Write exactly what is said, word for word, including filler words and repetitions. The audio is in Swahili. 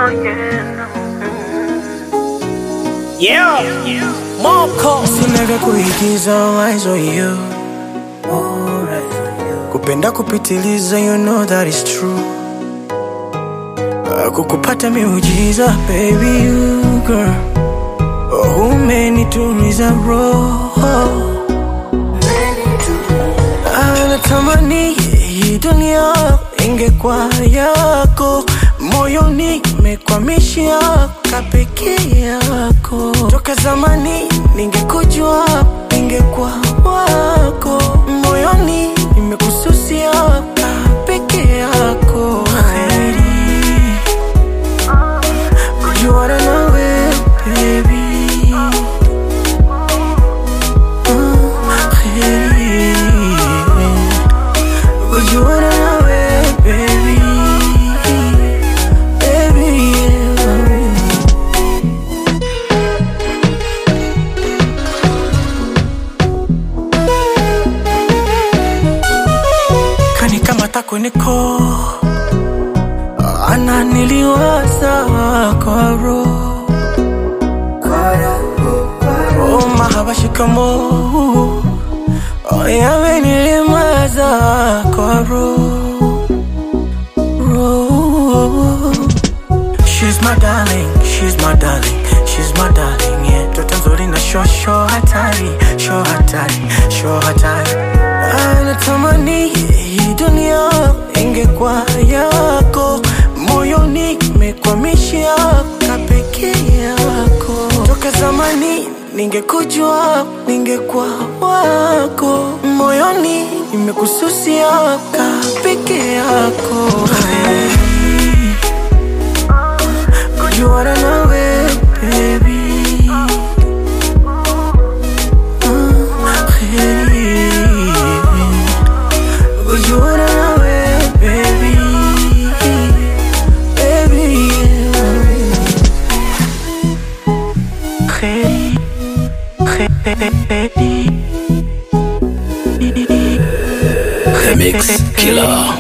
Yeah, Moko Sinaga kuigiza eyes on you. Kupenda kupitiliza, you know that is true. Kukupata miujiza, baby you girl. Oh, umenituliza roho. Anatamani hii dunia ingekuwa yako. Moyoni mekwamishia kapeke yako. Toka zamani ningekujua, ningekuwa wako. Moyoni nimekususia kapeke yako. Kheri, kujuana nawe baby. uh, Kheri, kujuana nawe baby. Kuniko ananiliwaza kwa roho. Oh, mahaba shikamo, oh, yamenilimaza kwa roho. She's my darling, she's my darling, she's my darling, yeah. Toto nzuri na sho sho hatari, sho hatari, sho hatari. Anatamani hii dunia ingekuwa yako. Moyoni mekwamishia kapeke yako. Toka zamani ningekujua, ningekuwa wako. Moyoni nimekususia kapeke yako. Kujuana nawe baby. Kujuana nawe baby. Baby Kheri, Kheri, The Mix Killer.